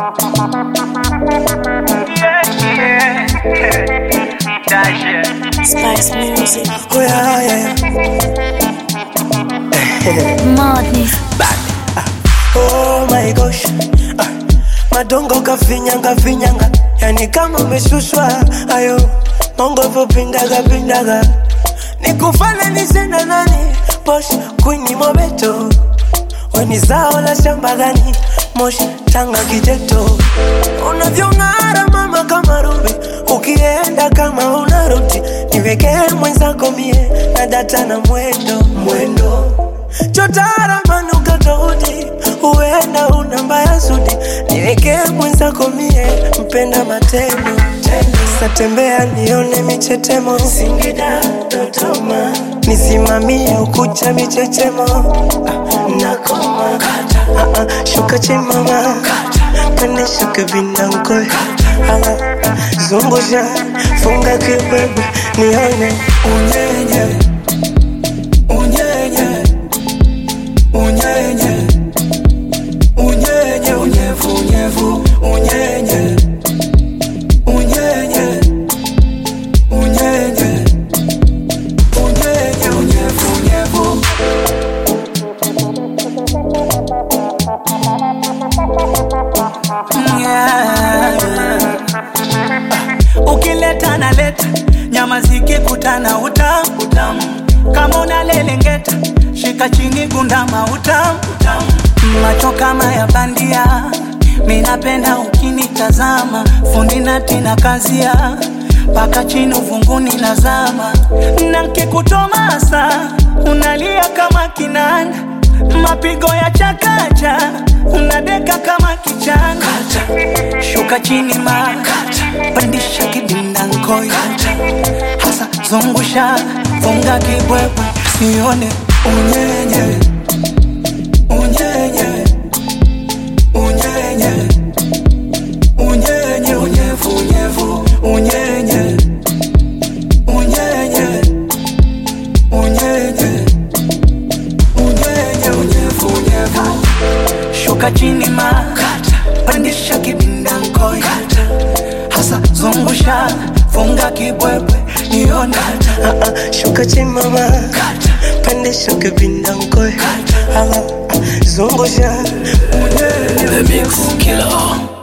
Spice music. Oh yeah. Madness. Oh my gosh. Madongo kafinyanga, yani kama umeshushwa. Ayo, mongo pindaga. Nikufale nisenda nani? Bosh, Queen Mobeto. Weni zao la shamba gani? Mosh, Tanga Kijeto. Unavyong'ara mama kama rubi, ukienda kama unarudi. Niweke mwenzako mie, na data na mwendo. Chotara manuka tofauti, uenda una mbaya zudi. Niweke mwenzako mie, mpenda matendo. Satembea nione michetemo, Singida, Dodoma. Nisimamie ukucha michechemo, nakoma. Shuka chimama, pende shuka binankoe. Zungusha, funga kibebe, nione unyenye. Unyevu, ukileta na leta, nyama zikikutana utamu. Kama unalelengeta, shika chini gundama utamu. Macho kama ya bandia, minapenda ukinitazama. Fundi natina kazia, paka chini uvunguni nazama. Na nkikutomasa, unalia kama kinanda. Mapigo ya chakacha, unadeka kama kichanga. Shuka chini pandisha kidinda nkoi. Hasa zungusha, funga kibwebwe, sione unyenye. Shuka chini pandisha kibinda nkoi. Hasa zungusha, funga kibwebwe, nione. Shuka chini mama, pandisha kibinda nkoi. Zungusha, The Mix Killer.